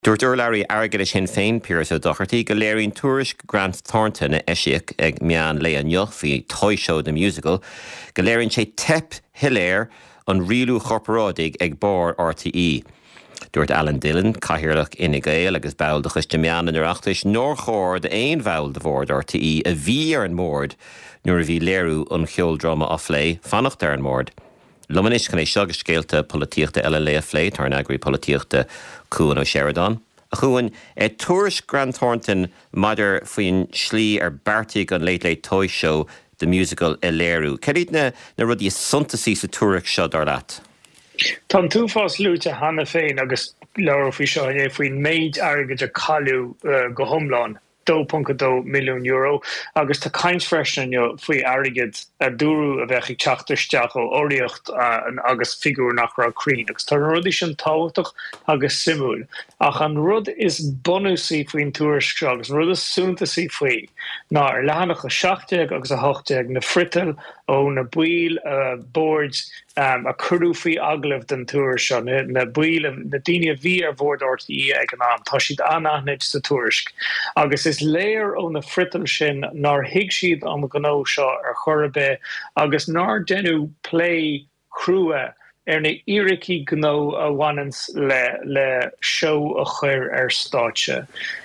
Dúirt Urlairí airgid sin féin Piaras Ó Docherty go léiríonn tuairisc Grant Thornton a eisiach ag meán Léa Nioch faoi Toy Show the Musical, go léiríonn sé tep hiléir an rialú chorparádig ag bár RTE. Dúirt Alan Dillon, caithearlach ina Gael agus bail de chuiste meán in Oireachtais, nóir chóir de éon bhail de bhór RTE a bhí ar an mór nuair a bhí léirú an cheoldrama á phlé fannacht ar an mór. Lumanis can é seagus scéalta polítíochta eile le phlé tar an agraí polítíochta Cuan Ó Sheridan. A chuan tuairisc Grant Thornton maidir faoin slí ar beartaigh an Late Late Toy Show the Musical i léirú. Cead na rudí suntasí sa tuaireach seo dar leat? Tá tú fás lúte hanna féin agus leir fao seo faoin méid airgid a callú go thomláin. €2.2 milliún agus tá caint freisin faoi airgid a dúrú a bheith ag teachtarsteach ó óíocht agus figúr nach ra crín. Agus tá rudí sin táhaach agus simúil. Ach an rud is bonúsaí faoin tuairisc agus rud is súntasaí faoi. Ná ar lehanach a 7 agus a 8 na frital ó na buil boards a curú faoi aglah den tuairisc seo. Na buil na daine bhí ar bhór RTE ag an am. Tá siad anachnaid sa tuairisc. Agus is léir ó na frital sin nar hiig siad an gó seo ar chorabé agus nar denú play crua ar na iricí gó a bhainans le show a chuir ar stáitse.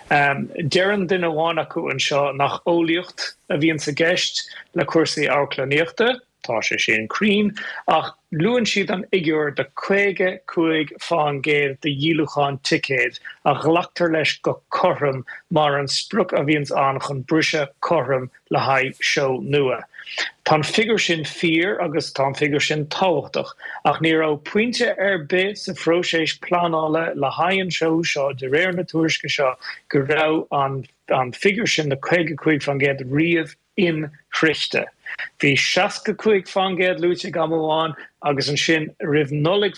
Dearan duine bháin acu an seo nach óíocht a bhíonn sa gceist le cuasaí áclaíochta, tá sé sin crín, ach luan siad an igiúr de 55 fáin géad de dílucháin ticéad a ghlaachtar leis go chorm mar an spruc a bhíonn an chun brise chorm le haid show nua. Tá figur sin 4 agus tá figur sin táhachtach ach ní rá puinte ar bit sa phróiséis planála le haid show seo de réir na tuairisce seo go rá an figur sin de 55 fáin géad riamh in chrichte. Bhí 65 fáin géad lúte gamháin agus an sin rih nolig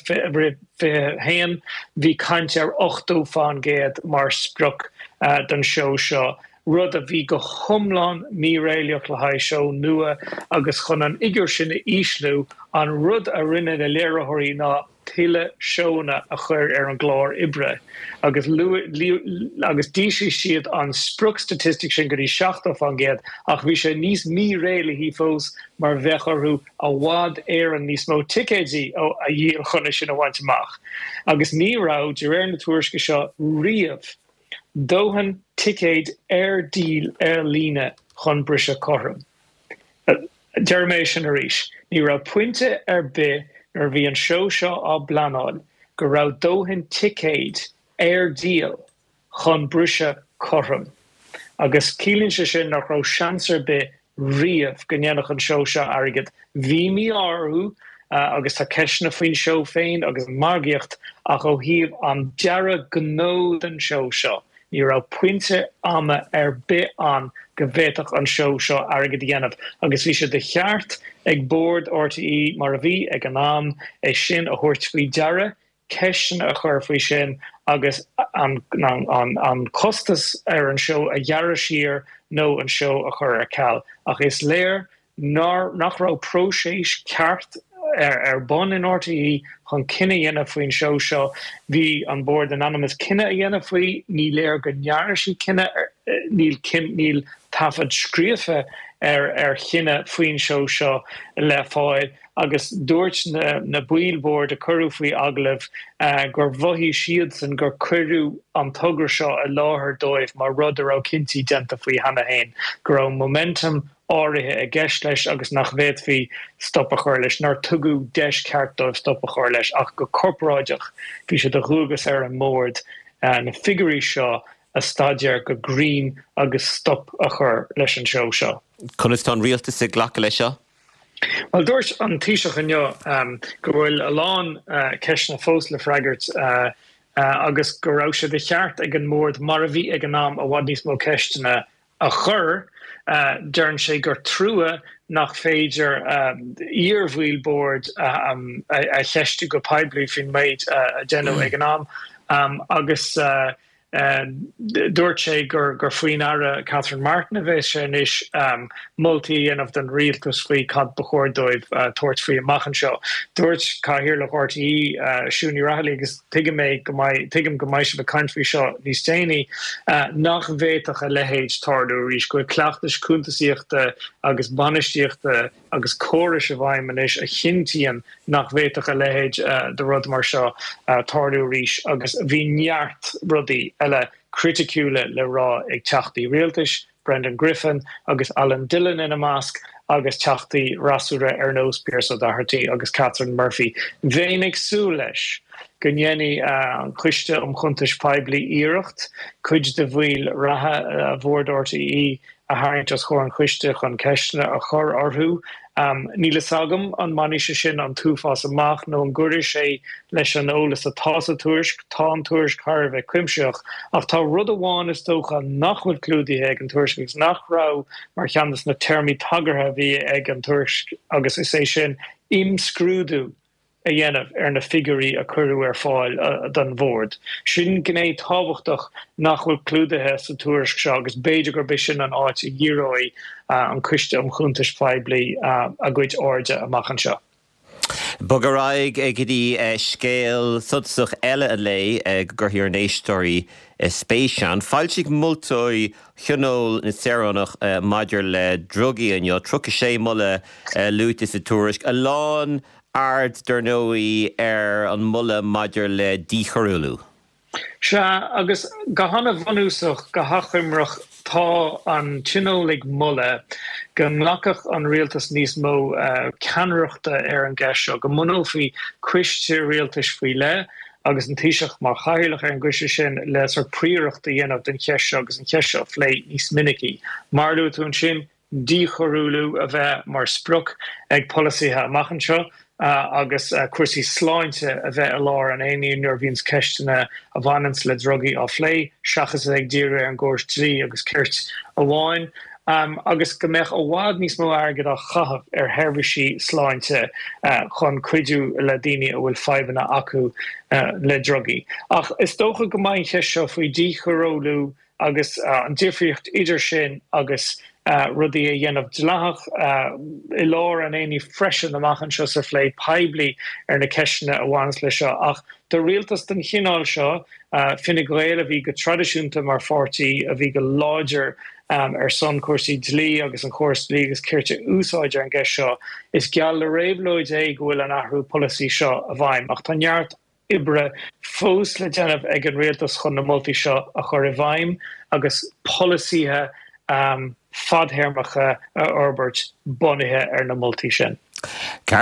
fé héan bhí caint ar 8 fáin géad mar spruc den show seo. Rud a bhí go thomláin mí réileach le haid show nua agus chun an igiúr sin a íslú an rud a rinne le léirethirí ná tuile seóna a chuir ar an glár ibre. Agus díisi siad an spruc statistic sin go dtí 7 fáin géad ach bhí sé níos mí réile hí fós mar bheitharú a bhád éan níos mó ticéidí ó a díal chuna sin a bhaint amach. Agus ní rá de réir na tuairisce seo riamh dóhan ticéid ar díl ar líne chun brise chorm. Deirméis sin a ríis. Ní rá puinte ar bith ar bhí an show seo á blanáil go rá dóhan ticéid ar díal chun brise chorm. Agus cílinn se sin nach rá seansar bith riamh go ndeannach an show seo airgid. Bhí mí áú agus tá ceisna faoin show féin agus margiocht ach ó híomh an deara gnó den show seo. Ní rá puinte ama ar bit an go bhhéiteach an show seo airgid dhéanamh. Agus bhí sé de cheart ag board RTE mar a bhí ag an am é sin a thuirt faoi deara, ceisna a chur faoi sin agus an costas ar an show a dhearra siar nó an show a chur ar ceall. Ach is léir nach rá próséis ceart ar bon in RTE chun cinenne dhéanamh faoin show seo bhí an board anonymous cinenne a dhéanamh faoi ní léir go nearra sí cinenne níl tafad scríofa ar cinenne faoin show seo le fáil agus dúirt na builboard a curú faoi aglah gur bhothaí siad san gur curú an tugra seo a láthair dóibh mar rud a rá cinnti denta faoi hana hain gur raibh momentum áirithe a gceist leis agus nach bhéad fhí stop a chuir leis nar tugu 10 ceart dóibh stop a chuir leis ach go corpráideach bhí sé de thugus ar an mód na figurí seo a staidir go green agus stop a chur leis an show seo. Conas tá rialta sa ghlacha lei seo? Well, dúirt an tíiseach anneo go bhfuil a lán ceisna fós le freigart agus go raibh sé de cheart ag an mód mar a bhí ag an am a bhaid níos mó ceistena a chur dearann sé gur trúa nach féidir íormhhuilboard a cheistú go pebliú fin méid a déanú ag an am agus dúirt sé gur faoin ara Catherine Martin a bheith sin is multi and of den rialtas faoi cad bechórdóibh tuairt faoi amachchan seo. Dúirt caithfir le RTE siúní rathlaí agus tuigim go maiid se bheith country seo níos déanaí nach bhéadach a lehéid tardú rís go cleachtas cúntasaíochta agus banistíochta agus córas a bhaim is a chintían nach bhéadach a lehéid de rud mar seo tardú rís agus bhí neart rudaí eile criticúla le rá ag teachtaí rialtais, Brendan Griffin agus Alan Dillon in a másc agus teachtaí rasúra ar nós Pearse O'Doherty agus Catherine Murphy. Bhéin ag sú leis go ndéanaí an chuiste chuntais peibli íireacht, cuid de bhfuil ratha bhór RTE a haint as chóir an chuiste chun ceisna a chur orthú. Níle sagam an maníise sin an túfás amach nó an gúir sé leis an ólas a tása tuairisc, tá an tuairisc char bheith cuimseach ach tá rud amháin is tócha nachfuil clúdaithe ag an tuairisc nach rá mar cheannas na termí tagartha bhí ag an tuairisc agus is é sin imscrúdú a dhéanamh ar na figurí a curú ar fáil den bhórd. Sin gné tábhachtach nachfuil clúdaithe sa tuairisc seo agus beidir gur bisin an áit i ghíróí an cuiste chuntais peibli a gcuid áirde amachchan seo. Bogaraig ag dí scéal sudsach eile a lei gur hiar néistóirí spéisian. Fáilsigh multói chionól na Saoránacht maidir le drugaí anio, trucha sé mulle luútas a tuairisc. A lán ard dernóí ar an mulle maidir le díchorúlú. Se agus go hanna bhanúsach go hachimrach tá an tinólig mulle go mlachach an rialtas níos mó ceanreachta ar an gceisio go munófaí cuiste rialtas faoi le agus an tíiseach mar chairlach ar an gcuiste sin les ar príireachta dhéanamh den cheisio agus an cheisio phlé níos minicí. Marlú tún sin díchorúlú a bheith mar spruc ag policíthe amachchan seo agus cuasaí sláinte a bheith a lár an aonaí nuair bhíonn ceistena a bhainans le drogaí á phlé, seachas ag díre an gcóir trí agus cirt amháin. Agus go mbeadh ó bhád níos mó airgid a chathamh ar theirbhísí sláinte chun cuidiú le daoine a bhfuil fadhbanna acu le drogaí. Ach is dócha go mbeidh cheisio faoi díchorólú agus an difriocht idir sin agus rudí a dhéanamh dlach I lár an aonaí freisin amachchan seo sa phlé peibli ar na ceisina a bhains lei seo ach do rialtas den chinál seo Fine Gael a bhí go tradiisiúnta mar fortaí a bhí go láidir ar son cuasaí dlí agus an chóras dlí agus cirte úsáidir an gceis seo is geall le réabhlóid é go bhfuil an athhrú policy seo a bhaim ach tá neart ibre fós le déanamh ag an rialtas chun na multi seo a chur i bhaim agus policíthe fadhermacha Orbert bunithe ar na multi sin.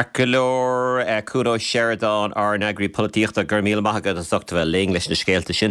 Carcolór Cúró Sheridan ar an agri políochta gur míle maithagad a sochta bheith léing leis na scéalta sin.